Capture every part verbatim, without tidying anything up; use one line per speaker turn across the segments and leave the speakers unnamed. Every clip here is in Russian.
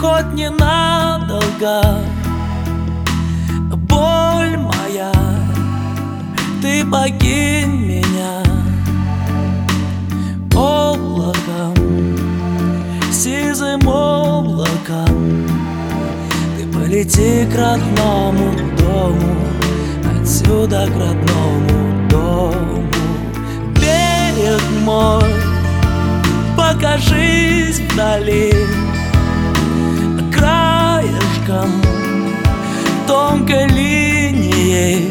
хоть ненадолго. Боль моя, ты покинь меня облаком, сизым облаком. Ты полети к родному дому, отсюда к родному дому. Берег мой, покажись вдали, краешком тонкой линией.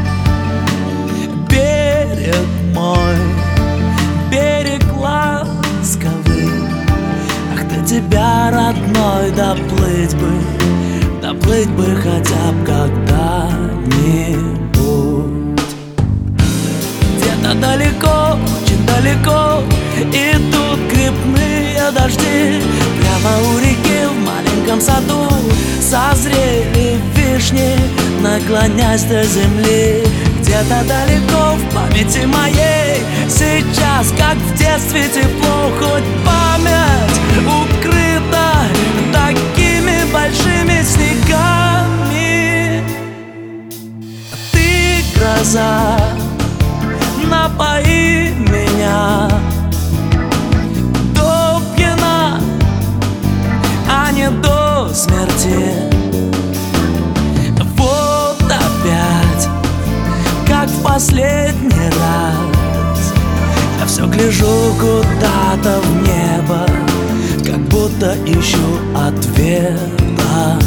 Берег мой, берег ласковый, ах, до тебя, родной, доплыть бы, доплыть бы хотя бы когда-нибудь. Где-то далеко, очень далеко идут грибные дожди. Прямо у реки в маленьком саду созрели вишни, наклонясь до земли. Где-то далеко в памяти моей сейчас, как в детстве, тепло, хоть память укрыта такими большими снегами. Ты, гроза, напои меня до пьяна, а не до смерти. Вот опять, как в последний раз, я все гляжу куда-то в небо, как будто ищу ответа.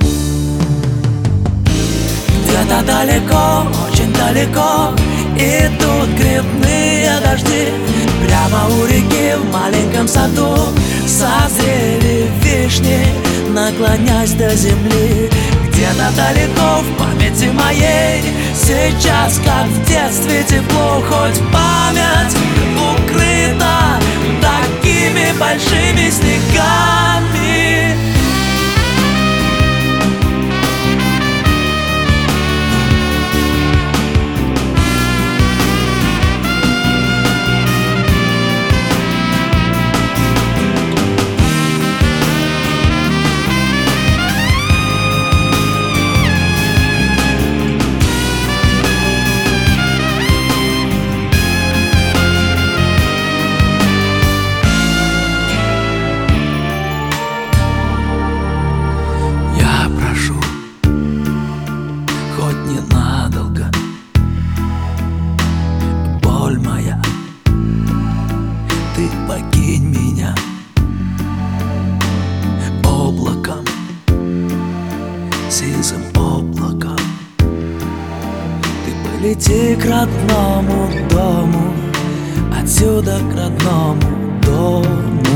Где-то далеко, очень далеко идут грибные дожди. Прямо у реки в маленьком саду созрели вишни, наклонясь до земли. Где-то далеко в памяти моей сейчас, как в детстве, тепло, хоть память укрыта такими большими снегами. Ненадолго, боль моя, ты покинь меня облаком, сизым облаком. Ты полети к родному дому, отсюда к родному дому.